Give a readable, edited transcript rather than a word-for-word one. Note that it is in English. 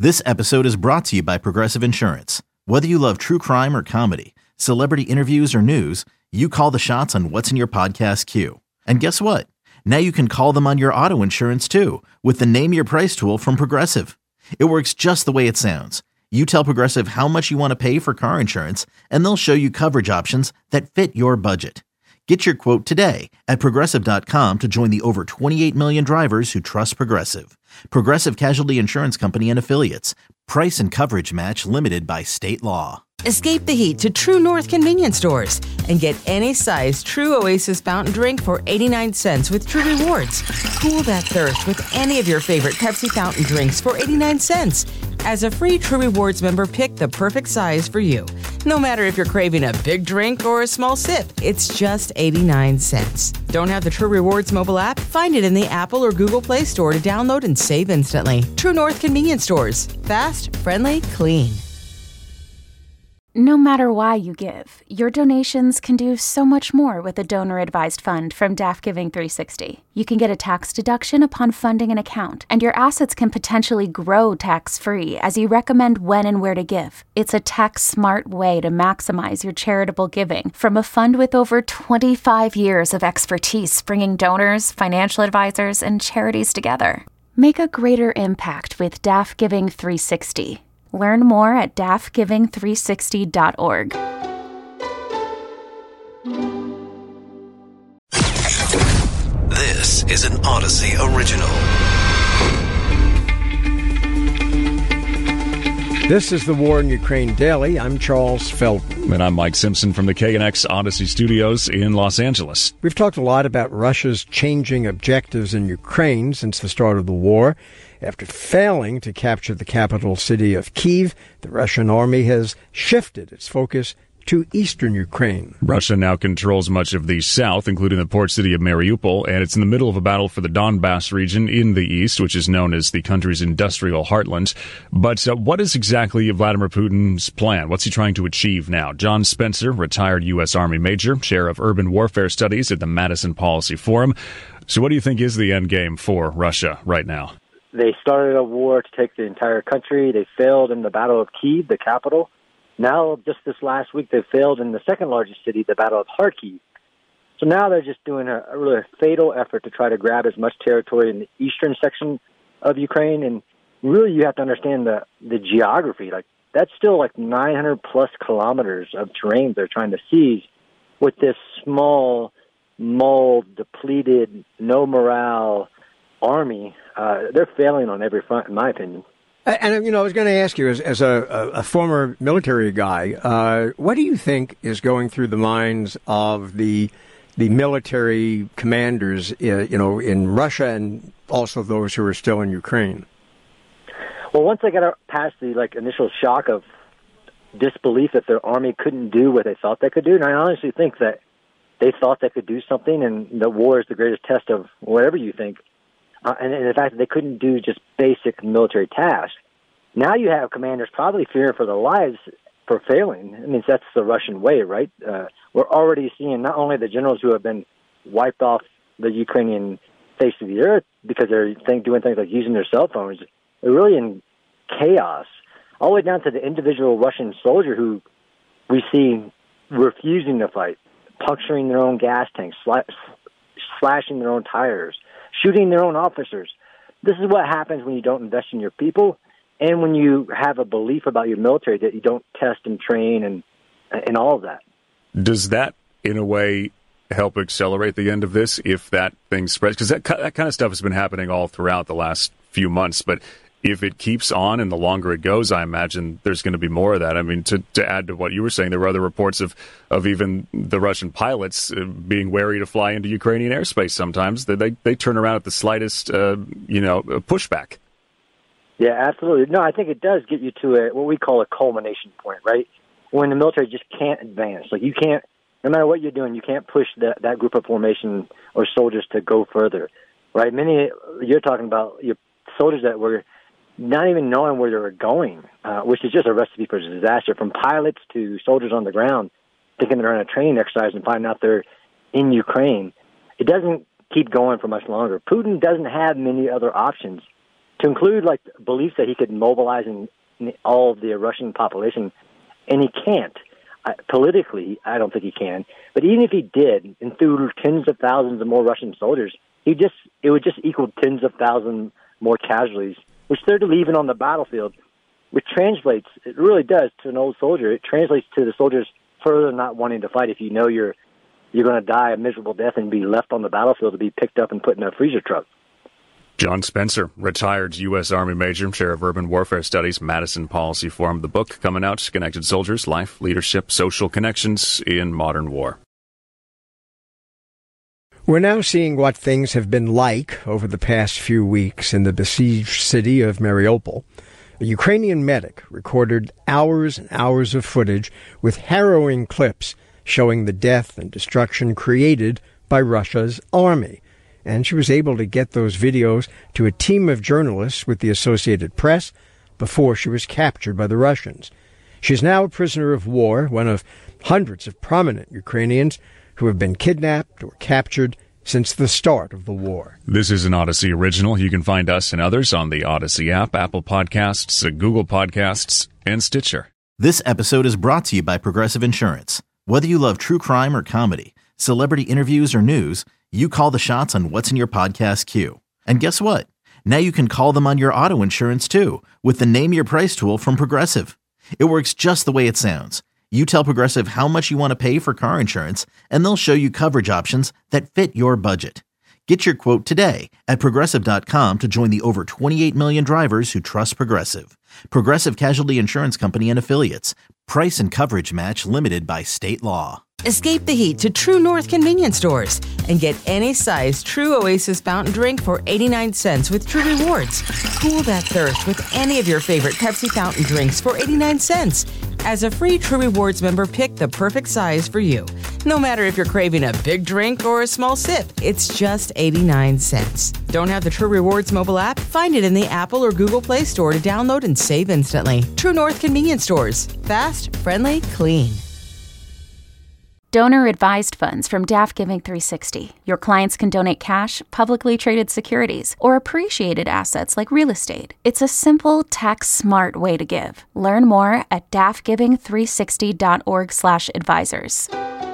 This episode is brought to you by Progressive Insurance. Whether you love true crime or comedy, celebrity interviews or news, you call the shots on what's in your podcast queue. And guess what? Now you can call them on your auto insurance too with the Name Your Price tool from Progressive. It works just the way it sounds. You tell Progressive how much you want to pay for car insurance, and they'll show you coverage options that fit your budget. Get your quote today at Progressive.com to join the over 28 million drivers who trust Progressive. Progressive Casualty Insurance Company and Affiliates. Price and coverage match limited by state law. Escape the heat to True North convenience stores and get any size True Oasis fountain drink for 89 cents with True Rewards. Cool that thirst with any of your favorite Pepsi fountain drinks for 89 cents. As a free True Rewards member, pick the perfect size for you. No matter if you're craving a big drink or a small sip, it's just 89 cents. Don't have the True Rewards mobile app? Find it in the Apple or Google Play Store to download and save instantly. True North convenience stores. Fast, friendly, clean. No matter why you give, your donations can do so much more with a donor-advised fund from DAF Giving 360. You can get a tax deduction upon funding an account, and your assets can potentially grow tax-free as you recommend when and where to give. It's a tax-smart way to maximize your charitable giving from a fund with over 25 years of expertise bringing donors, financial advisors, and charities together. Make a greater impact with DAF Giving 360. Learn more at dafgiving360.org. This is an Odyssey original. This is the War in Ukraine Daily. I'm Charles Feldman. And I'm Mike Simpson from the KNX Odyssey Studios in Los Angeles. We've talked a lot about Russia's changing objectives in Ukraine since the start of the war. After failing to capture the capital city of Kyiv, the Russian army has shifted its focus to eastern Ukraine. Russia now controls much of the south, including the port city of Mariupol, and it's in the middle of a battle for the Donbass region in the east, which is known as the country's industrial heartland. But what is exactly Vladimir Putin's plan? What's he trying to achieve now? John Spencer, retired U.S. Army major, chair of urban warfare studies at the Madison Policy Forum. So what do you think is the end game for Russia right now? They started a war to take the entire country. They failed in the Battle of Kyiv, the capital. Now, just this last week, they failed in the second largest city, the Battle of Kharkiv. So now they're just doing a really fatal effort to try to grab as much territory in the eastern section of Ukraine. And really, you have to understand the geography. Like, that's still like 900-plus kilometers of terrain they're trying to seize with this small, mauled, depleted, no morale army. They're failing on every front, in my opinion. And, I was going to ask you, as a former military guy, what do you think is going through the minds of the military commanders, in Russia and also those who are still in Ukraine? Well, once they got past the initial shock of disbelief that their army couldn't do what they thought they could do, and I honestly think that they thought they could do something, and the war is the greatest test of whatever you think. And the fact that they couldn't do just basic military tasks. Now you have commanders probably fearing for their lives for failing. I mean, that's the Russian way, right? We're already seeing not only the generals who have been wiped off the Ukrainian face of the earth because they're doing things like using their cell phones. They're really in chaos, all the way down to the individual Russian soldier who we see refusing to fight, puncturing their own gas tanks, slashing their own tires, shooting their own officers. This is what happens when you don't invest in your people and when you have a belief about your military that you don't test and train and all of that. Does that, in a way, help accelerate the end of this if that thing spreads? Because that kind of stuff has been happening all throughout the last few months. But if it keeps on and the longer it goes, I imagine there's going to be more of that. I mean, to add to what you were saying, there were other reports of even the Russian pilots being wary to fly into Ukrainian airspace sometimes. They turn around at the slightest, pushback. Yeah, absolutely. No, I think it does get you to what we call a culmination point, right? When the military just can't advance. Like, you can't, no matter what you're doing, you can't push that group of formation or soldiers to go further, right? You're talking about your soldiers that were not even knowing where they were going, which is just a recipe for disaster, from pilots to soldiers on the ground thinking they're on a training exercise and finding out they're in Ukraine. It doesn't keep going for much longer. Putin doesn't have many other options to include like beliefs that he could mobilize in all of the Russian population, and he can't. Politically, I don't think he can. But even if he did and threw tens of thousands of more Russian soldiers, it would just equal tens of thousands more casualties, which they're leaving on the battlefield, which translates, it really does, to an old soldier. It translates to the soldiers further not wanting to fight if you know you're going to die a miserable death and be left on the battlefield to be picked up and put in a freezer truck. John Spencer, retired U.S. Army Major, Chair of Urban Warfare Studies, Madison Policy Forum. The book coming out, Connected Soldiers, Life, Leadership, Social Connections in Modern War. We're now seeing what things have been like over the past few weeks in the besieged city of Mariupol. A Ukrainian medic recorded hours and hours of footage with harrowing clips showing the death and destruction created by Russia's army. And she was able to get those videos to a team of journalists with the Associated Press before she was captured by the Russians. She's now a prisoner of war, one of hundreds of prominent Ukrainians who have been kidnapped or captured since the start of the war. This is an Odyssey original. You can find us and others on the Odyssey app, Apple Podcasts, Google Podcasts, and Stitcher. This episode is brought to you by Progressive Insurance. Whether you love true crime or comedy, celebrity interviews or news, you call the shots on what's in your podcast queue. And guess what? Now you can call them on your auto insurance too with the Name Your Price tool from Progressive. It works just the way it sounds. You tell Progressive how much you want to pay for car insurance, and they'll show you coverage options that fit your budget. Get your quote today at Progressive.com to join the over 28 million drivers who trust Progressive. Progressive Casualty Insurance Company and Affiliates. Price and coverage match limited by state law. Escape the heat to True North convenience stores and get any size True Oasis fountain drink for 89 cents with True Rewards. Cool that thirst with any of your favorite Pepsi fountain drinks for 89 cents. As a free True Rewards member, pick the perfect size for you. No matter if you're craving a big drink or a small sip, it's just 89 cents. Don't have the True Rewards mobile app? Find it in the Apple or Google Play Store to download and save instantly. True North convenience stores. Fast, friendly, clean. Donor-advised funds from DAF Giving 360. Your clients can donate cash, publicly traded securities, or appreciated assets like real estate. It's a simple, tax-smart way to give. Learn more at dafgiving360.org/advisors.